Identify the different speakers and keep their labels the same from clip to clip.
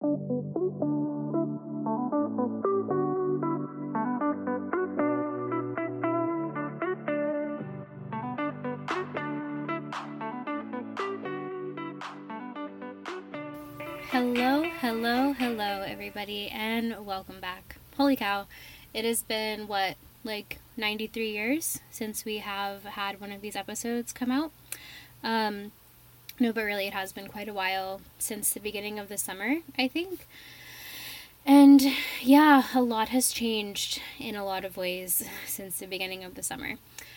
Speaker 1: Hello, everybody, and welcome back. Holy cow, it has been, 93 years since we have had one of these episodes come out? No, but really, it has been quite a while since the beginning of the summer, I think. And yeah, a lot has changed in a lot of ways since the beginning of the summer.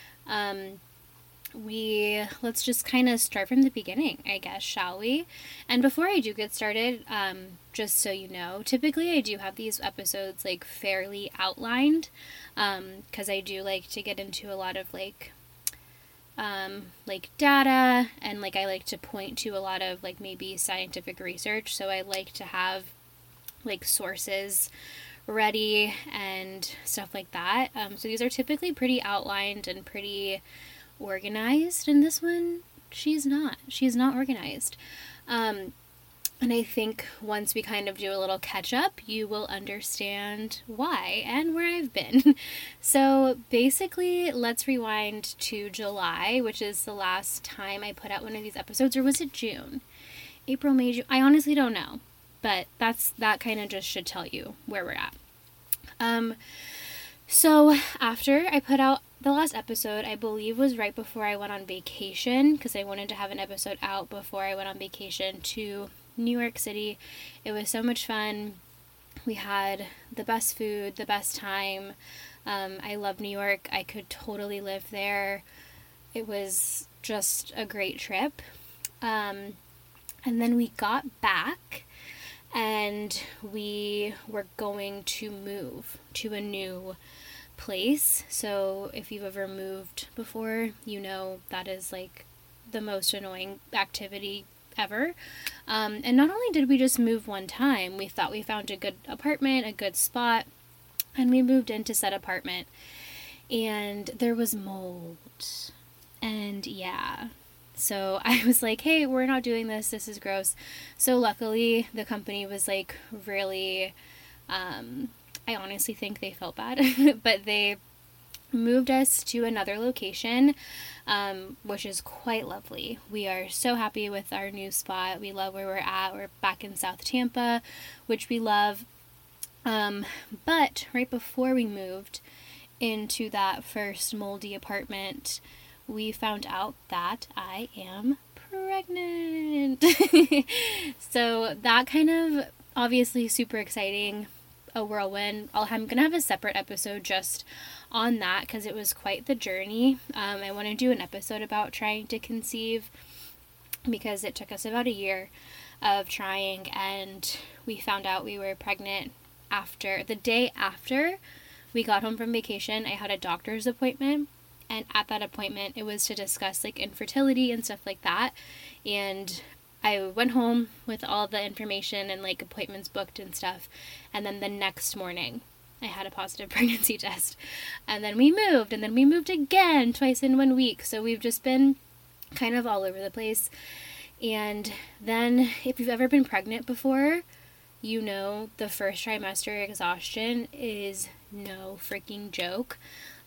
Speaker 1: Let's just kind of start from the beginning, I guess, shall we? And before I do get started, just so you know, typically I do have these episodes fairly outlined, because I do like to get into a lot of data, and I like to point to a lot of maybe scientific research, so I like to have sources ready and stuff like that. So these are typically pretty outlined and pretty organized, and this one she's not organized, and I think once we kind of do a little catch up, you will understand why and where I've been. So basically, let's rewind to July, which is the last time I put out one of these episodes, or was it June? April, May, June? I honestly don't know, but that kind of just should tell you where we're at. So after I put out the last episode, I believe was right before I went on vacation, because I wanted to have an episode out before I went on vacation to New York City. It was so much fun. We had the best food, the best time. I love New York. I could totally live there. It was just a great trip. And then we got back, and we were going to move to a new place. So if you've ever moved before, you know that is the most annoying activity ever. And not only did we just move one time, we thought we found a good apartment, a good spot, and we moved into said apartment, and there was mold. And yeah, so I was like, hey, we're not doing this is gross. So luckily the company was really, I honestly think they felt bad, but they moved us to another location, which is quite lovely. We are so happy with our new spot. We love where we're at. We're back in South Tampa, which we love. But right before we moved into that first moldy apartment, we found out that I am pregnant. So that kind of obviously super exciting. A whirlwind. I'm gonna have a separate episode just on that, because it was quite the journey. I want to do an episode about trying to conceive, because it took us about a year of trying, and we found out we were pregnant the day after we got home from vacation. I had a doctor's appointment, and at that appointment it was to discuss infertility and stuff like that, and I went home with all the information and appointments booked and stuff, and then the next morning I had a positive pregnancy test, and then we moved again twice in 1 week. So we've just been kind of all over the place. And then if you've ever been pregnant before, you know the first trimester exhaustion is no freaking joke.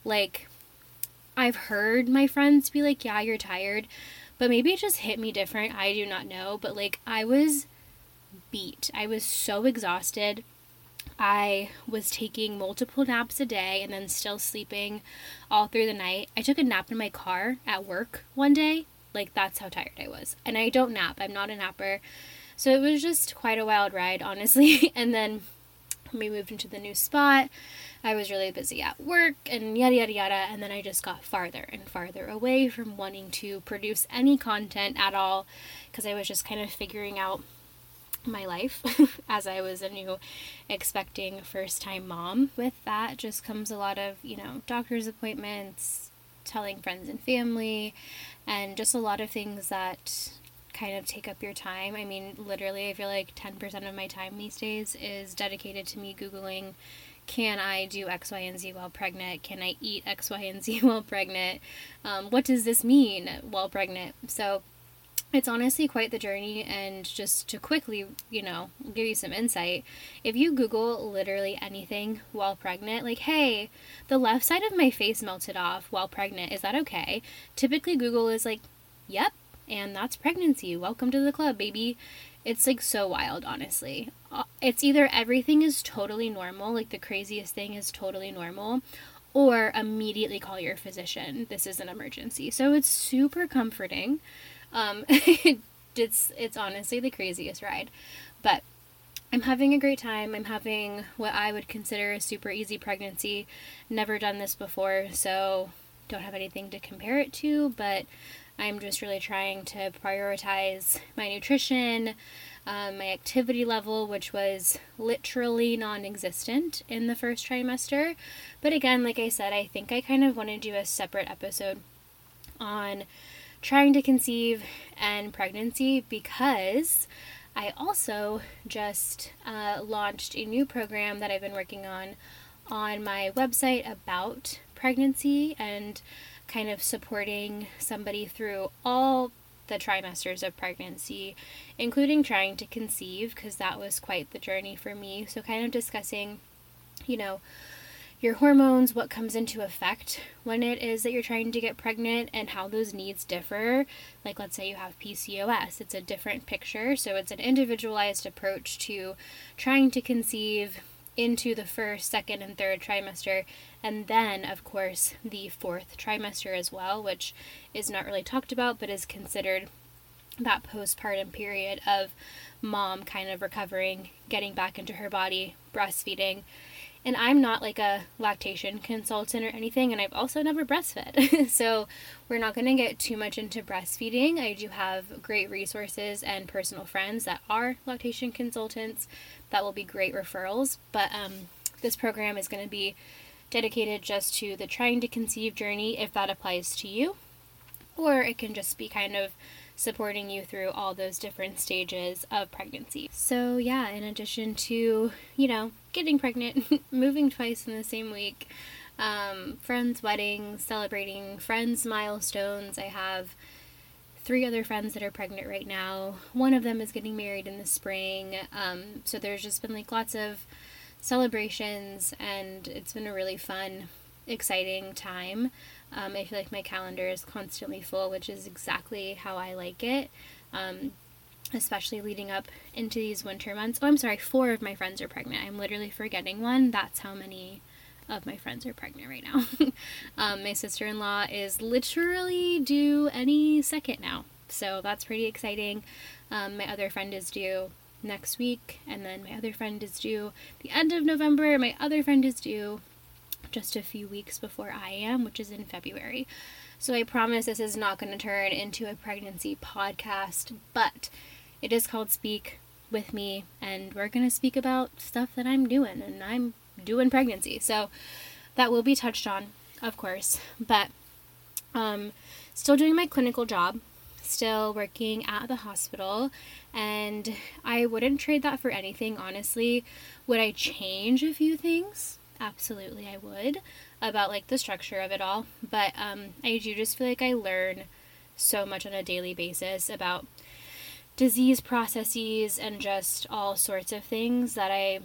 Speaker 1: I've heard my friends be like, yeah, you're tired, but maybe it just hit me different. I do not know. But I was beat. I was so exhausted. I was taking multiple naps a day and then still sleeping all through the night. I took a nap in my car at work one day. That's how tired I was. And I don't nap. I'm not a napper. So it was just quite a wild ride, honestly. And then when we moved into the new spot, I was really busy at work and yada yada yada, and then I just got farther and farther away from wanting to produce any content at all, because I was just kind of figuring out my life as I was a new expecting first time mom. With that just comes a lot of, doctor's appointments, telling friends and family, and just a lot of things that kind of take up your time. I mean, literally, I feel 10% of my time these days is dedicated to me Googling, can I do X, Y, and Z while pregnant? Can I eat X, Y, and Z while pregnant? What does this mean while pregnant? So It's honestly quite the journey. And just to quickly, give you some insight, if you Google literally anything while pregnant, like, hey, the left side of my face melted off while pregnant, is that okay? Typically, Google is like, yep, and that's pregnancy. Welcome to the club, baby. It's like so wild, honestly. It's either everything is totally normal, like the craziest thing is totally normal, or immediately call your physician. This is an emergency. So it's super comforting. It's honestly the craziest ride, but I'm having a great time. I'm having what I would consider a super easy pregnancy. Never done this before, so don't have anything to compare it to, but I'm just really trying to prioritize my nutrition, my activity level, which was literally non-existent in the first trimester. But again, like I said, I think I kind of want to do a separate episode on trying to conceive and pregnancy, because I also just launched a new program that I've been working on my website about pregnancy and kind of supporting somebody through all the trimesters of pregnancy, including trying to conceive, because that was quite the journey for me. So kind of discussing, your hormones, what comes into effect when it is that you're trying to get pregnant, and how those needs differ. Like, let's say you have PCOS, it's a different picture, so it's an individualized approach to trying to conceive into the first, second, and third trimester, and then, of course, the fourth trimester as well, which is not really talked about, but is considered that postpartum period of mom kind of recovering, getting back into her body, breastfeeding. And I'm not like a lactation consultant or anything, and I've also never breastfed. So we're not going to get too much into breastfeeding. I do have great resources and personal friends that are lactation consultants that will be great referrals. But this program is going to be dedicated just to the trying to conceive journey, if that applies to you. Or it can just be kind of supporting you through all those different stages of pregnancy. So yeah, in addition to, getting pregnant, moving twice in the same week, friends' weddings, celebrating friends' milestones. I have 3 other friends that are pregnant right now. One of them is getting married in the spring. So there's just been like lots of celebrations, and it's been a really fun, exciting time. I feel like my calendar is constantly full, which is exactly how I like it, especially leading up into these winter months. Oh, I'm sorry, 4 of my friends are pregnant. I'm literally forgetting one. That's how many of my friends are pregnant right now. My sister-in-law is literally due any second now, so that's pretty exciting. My other friend is due next week, and then my other friend is due the end of November. My other friend is due just a few weeks before I am, which is in February. So I promise this is not going to turn into a pregnancy podcast, but it is called Speak With Me, and we're going to speak about stuff that I'm doing, and I'm doing pregnancy. So that will be touched on, of course, but still doing my clinical job, still working at the hospital, and I wouldn't trade that for anything, honestly. Would I change a few things? Absolutely I would, about like the structure of it all, but I do just feel like I learn so much on a daily basis about disease processes and just all sorts of things that I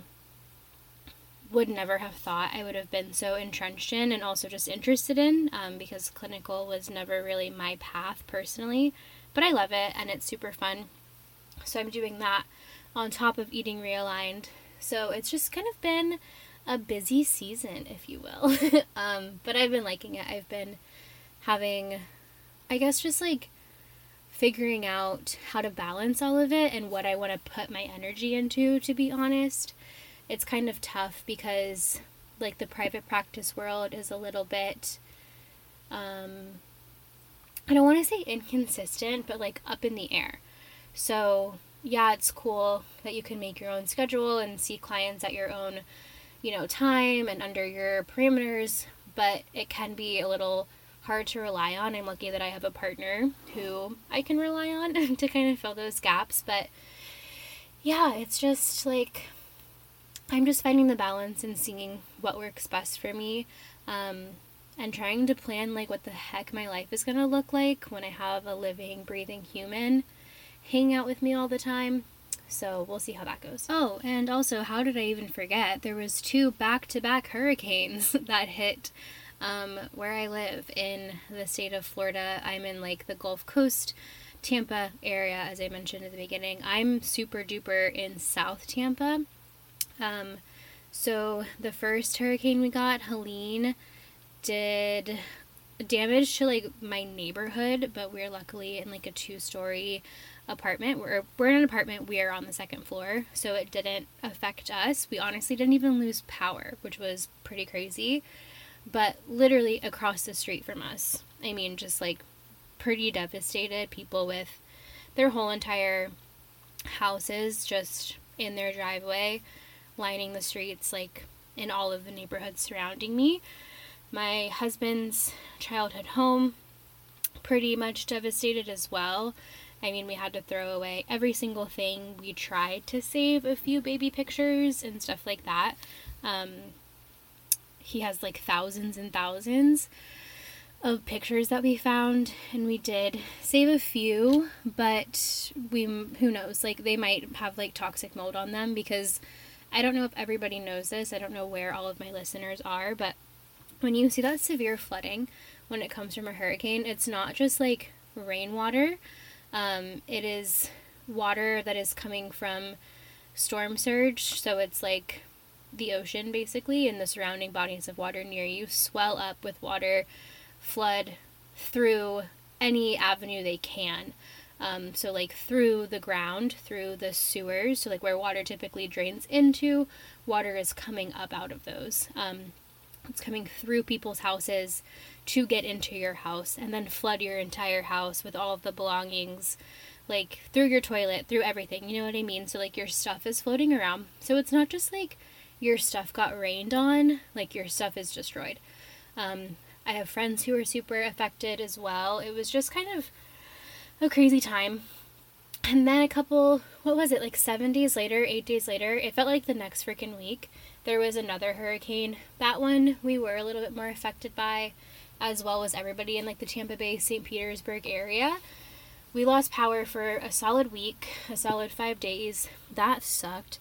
Speaker 1: would never have thought I would have been so entrenched in, and also just interested in, because clinical was never really my path personally, but I love it and it's super fun. So I'm doing that on top of eating realigned. So it's just kind of been a busy season, if you will. But I've been liking it. I've been having, I guess, just like figuring out how to balance all of it and what I want to put my energy into, to be honest. It's kind of tough because like the private practice world is a little bit, I don't want to say inconsistent, but like up in the air. So yeah, it's cool that you can make your own schedule and see clients at your own time and under your parameters, but it can be a little hard to rely on. I'm lucky that I have a partner who I can rely on to kind of fill those gaps, but yeah, it's just like, I'm just finding the balance and seeing what works best for me. And and trying to plan like what the heck my life is going to look like when I have a living, breathing human hanging out with me all the time. So we'll see how that goes. Oh, and also, how did I even forget? There was 2 back-to-back hurricanes that hit where I live in the state of Florida. I'm in like the Gulf Coast, Tampa area, as I mentioned at the beginning. I'm super duper in South Tampa. So the first hurricane we got, Helene, did damage to like my neighborhood, but we're luckily in like a 2-story apartment. We're in an apartment. We are on the 2nd floor, so it didn't affect us. We honestly didn't even lose power, which was pretty crazy. But literally across the street from us, I mean, just like pretty devastated. People with their whole entire houses just in their driveway, lining the streets, like in all of the neighborhoods surrounding me. My husband's childhood home, pretty much devastated as well. I mean, we had to throw away every single thing. We tried to save a few baby pictures and stuff like that. He has like thousands and thousands of pictures that we found, and we did save a few, but who knows, like they might have like toxic mold on them, because I don't know if everybody knows this. I don't know where all of my listeners are, but when you see that severe flooding when it comes from a hurricane, it's not just like rainwater. It is water that is coming from storm surge, so it's like the ocean basically, and the surrounding bodies of water near you swell up with water, flood through any avenue they can. So like through the ground, through the sewers, so like where water typically drains into, water is coming up out of those. It's coming through people's houses to get into your house and then flood your entire house with all of the belongings, like through your toilet, through everything, you know what I mean? So like your stuff is floating around. So it's not just like your stuff got rained on, like your stuff is destroyed. I have friends who are super affected as well. It was just kind of a crazy time. And then like 7 days later, 8 days later, it felt like the next freaking week, there was another hurricane. That one we were a little bit more affected by, as well as everybody in like the Tampa Bay, St. Petersburg area. We lost power for a solid week, a solid 5 days. That sucked.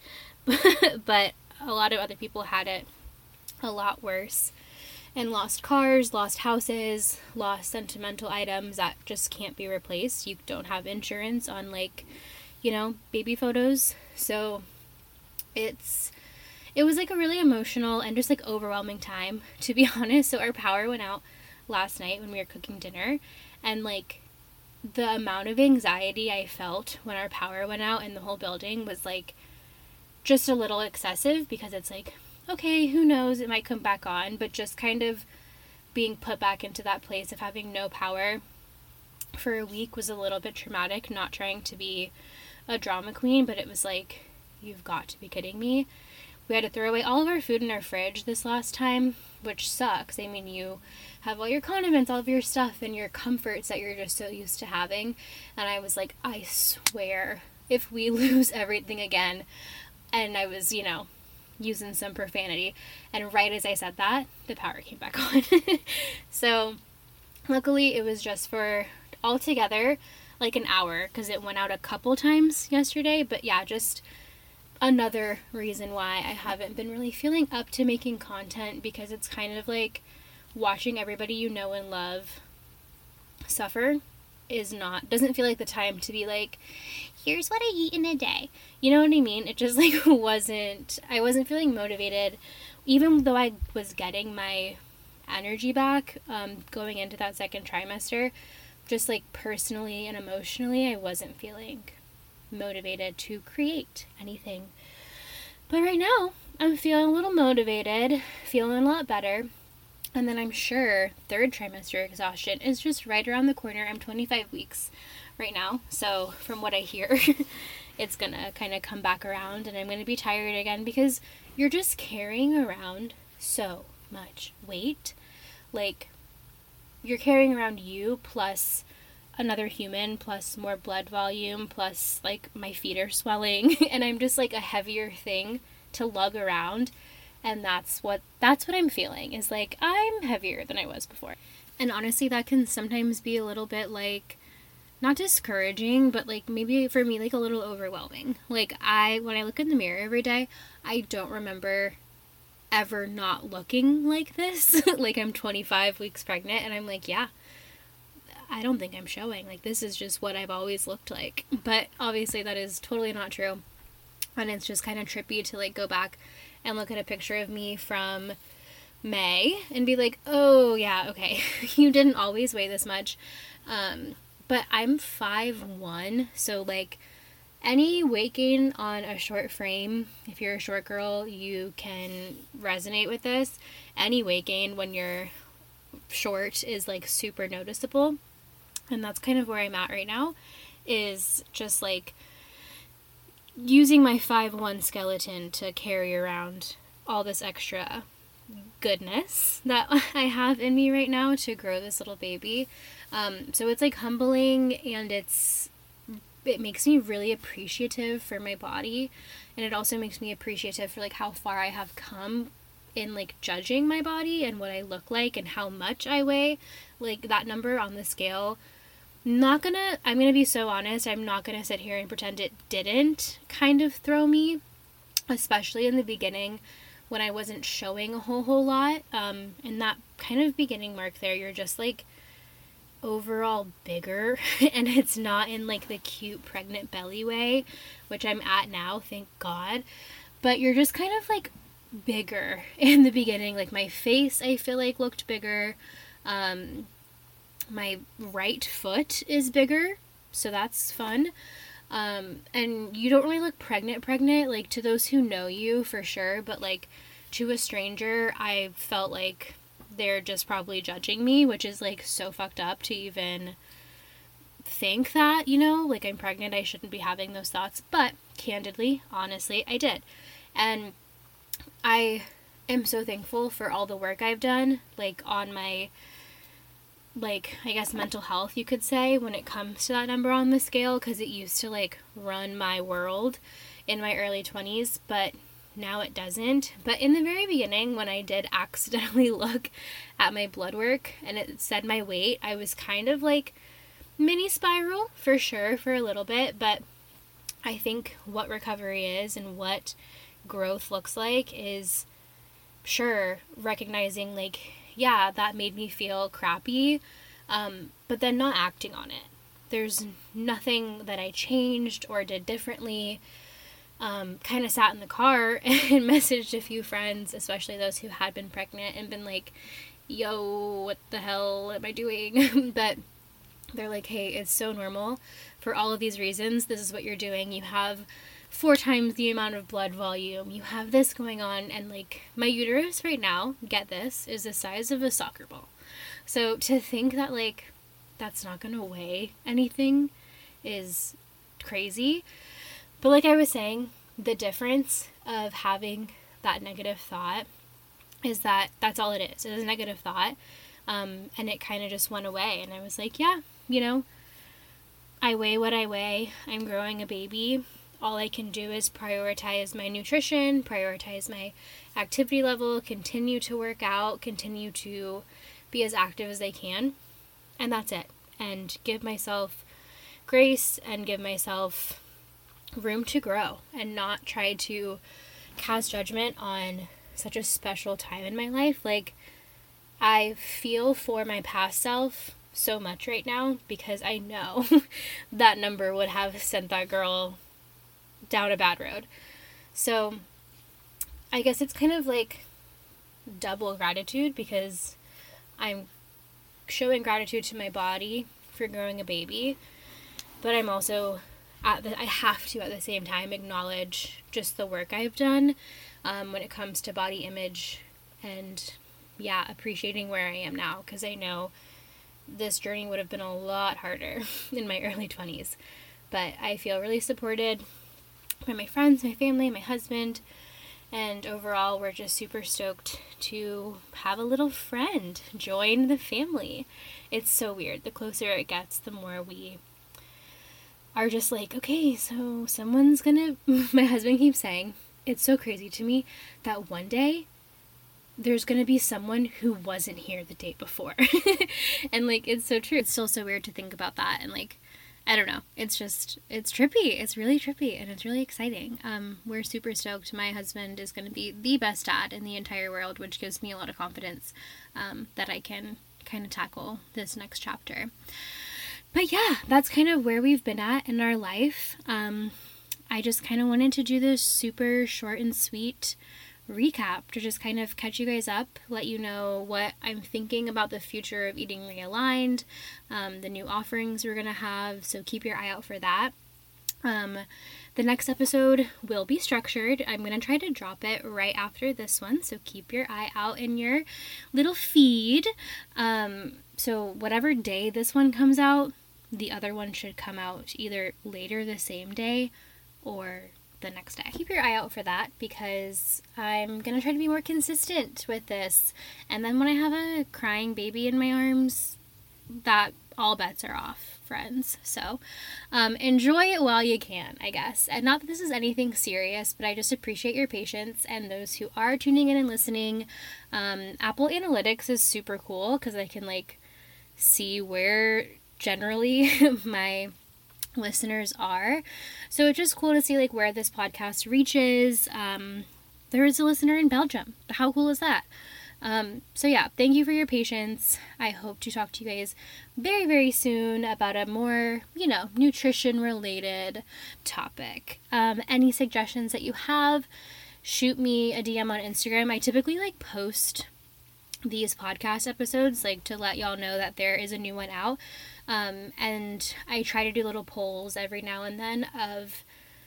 Speaker 1: But a lot of other people had it a lot worse and lost cars, lost houses, lost sentimental items that just can't be replaced. You don't have insurance on like, baby photos. So it was like a really emotional and just like overwhelming time, to be honest. So our power went out last night when we were cooking dinner, and like the amount of anxiety I felt when our power went out in the whole building was like just a little excessive, because it's like, okay, who knows, it might come back on, but just kind of being put back into that place of having no power for a week was a little bit traumatic. Not trying to be a drama queen, but it was like, you've got to be kidding me. We had to throw away all of our food in our fridge this last time, which sucks. I mean, you have all your condiments, all of your stuff, and your comforts that you're just so used to having. And I was like, I swear, if we lose everything again, and I was, using some profanity, and right as I said that, the power came back on. So luckily it was just for altogether like an hour, because it went out a couple times yesterday. But yeah, just another reason why I haven't been really feeling up to making content, because it's kind of like watching everybody you know and love suffer doesn't feel like the time to be like, here's what I eat in a day. You know what I mean? It just like I wasn't feeling motivated, even though I was getting my energy back going into that second trimester. Just like personally and emotionally, I wasn't feeling motivated to create anything. But right now, I'm feeling a little motivated, feeling a lot better. And then I'm sure third trimester exhaustion is just right around the corner. I'm 25 weeks right now, so from what I hear, it's gonna kind of come back around, and I'm gonna be tired again, because you're just carrying around so much weight. Like, you're carrying around you plus another human, plus more blood volume, plus like my feet are swelling, and I'm just like a heavier thing to lug around. And that's what I'm feeling, is like I'm heavier than I was before. And honestly, that can sometimes be a little bit like, not discouraging, but like maybe for me, like a little overwhelming. Like when I look in the mirror every day, I don't remember ever not looking like this. Like I'm 25 weeks pregnant and I'm like, yeah, I don't think I'm showing. Like this is just what I've always looked like. But obviously that is totally not true. And it's just kind of trippy to like go back and look at a picture of me from May and be like, oh yeah, okay, you didn't always weigh this much. But I'm 5'1", so like any weight gain on a short frame, if you're a short girl, you can resonate with this. Any weight gain when you're short is like super noticeable. And that's kind of where I'm at right now, is just like using my 5'1" skeleton to carry around all this extra goodness that I have in me right now to grow this little baby. So it's like humbling, and it makes me really appreciative for my body, and it also makes me appreciative for like how far I have come in like judging my body and what I look like and how much I weigh. Like that number on the scale, I'm gonna be so honest, I'm not gonna sit here and pretend it didn't kind of throw me, especially in the beginning when I wasn't showing a whole lot. In that kind of beginning mark there, you're just like overall bigger, and it's not in like the cute pregnant belly way, which I'm at now, thank God, but you're just kind of like bigger in the beginning. Like my face, I feel like looked bigger. My right foot is bigger, so that's fun. And you don't really look pregnant, like to those who know you for sure, but like to a stranger, I felt like they're just probably judging me, which is like so fucked up to even think that, you know, like I'm pregnant, I shouldn't be having those thoughts. But candidly, honestly, I did. And I am so thankful for all the work I've done, like on my, like, I guess mental health, you could say, when it comes to that number on the scale, because it used to like run my world in my early 20s, but now it doesn't. But in the very beginning, when I did accidentally look at my blood work and it said my weight, I was kind of like mini spiral for sure for a little bit. But I think what recovery is and what growth looks like is, sure, recognizing like, yeah, that made me feel crappy, but then not acting on it. There's nothing that I changed or did differently. Kind of sat in the car and messaged a few friends, especially those who had been pregnant, and been like, yo, what the hell am I doing? But they're like, hey, it's so normal for all of these reasons. This is what you're doing. You have 4 times the amount of blood volume. You have this going on. And like my uterus right now, get this, is the size of a soccer ball. So to think that like that's not going to weigh anything is crazy. But like I was saying, the difference of having that negative thought is that that's all it is. It is a negative thought. And it kind of just went away. And I was like, yeah, you know, I weigh what I weigh. I'm growing a baby. All I can do is prioritize my nutrition, prioritize my activity level, continue to work out, continue to be as active as I can. And that's it. And give myself grace and give myself room to grow and not try to cast judgment on such a special time in my life. Like, I feel for my past self so much right now because I know that number would have sent that girl down a bad road. So I guess it's kind of like double gratitude, because I'm showing gratitude to my body for growing a baby, but I'm also I have to at the same time acknowledge just the work I've done when it comes to body image, and yeah, appreciating where I am now, because I know this journey would have been a lot harder in my early 20s. But I feel really supported by my friends, my family, my husband, and overall we're just super stoked to have a little friend join the family. It's so weird. The closer it gets, the more we are just like, okay, so someone's gonna, my husband keeps saying, it's so crazy to me that one day there's going to be someone who wasn't here the day before. And like, it's so true. It's still so weird to think about that. And like, I don't know. It's trippy. It's really trippy and it's really exciting. We're super stoked. My husband is going to be the best dad in the entire world, which gives me a lot of confidence that I can kind of tackle this next chapter. But yeah, that's kind of where we've been at in our life. I just kind of wanted to do this super short and sweet recap to just kind of catch you guys up, let you know what I'm thinking about the future of Eating Realigned, the new offerings we're going to have, so keep your eye out for that. The next episode will be structured. I'm going to try to drop it right after this one, so keep your eye out in your little feed. So whatever day this one comes out, the other one should come out either later the same day or the next day. Keep your eye out for that because I'm going to try to be more consistent with this. And then when I have a crying baby in my arms, that all bets are off, friends. So enjoy it while you can, I guess. And not that this is anything serious, but I just appreciate your patience and those who are tuning in and listening. Apple Analytics is super cool because I can like see where generally my listeners are. So it's just cool to see like where this podcast reaches. There is a listener in Belgium. How cool is that? So yeah, thank you for your patience. I hope to talk to you guys very, very soon about a more, nutrition related topic. Any suggestions that you have, shoot me a DM on Instagram. I typically like post these podcast episodes like to let y'all know that there is a new one out. And I try to do little polls every now and then of,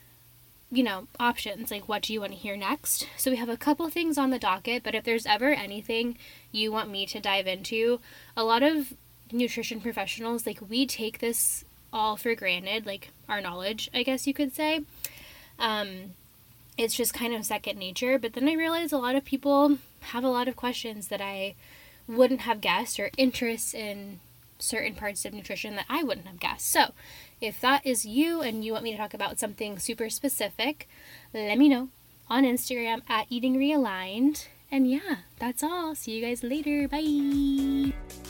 Speaker 1: options, like what do you want to hear next? So we have a couple things on the docket, but if there's ever anything you want me to dive into, a lot of nutrition professionals, like we take this all for granted, like our knowledge, I guess you could say. It's just kind of second nature, but then I realize a lot of people have a lot of questions that I wouldn't have guessed or interests in certain parts of nutrition that I wouldn't have guessed. So if that is you and you want me to talk about something super specific, let me know on Instagram at Eating Realigned. And yeah, that's all. See you guys later. Bye.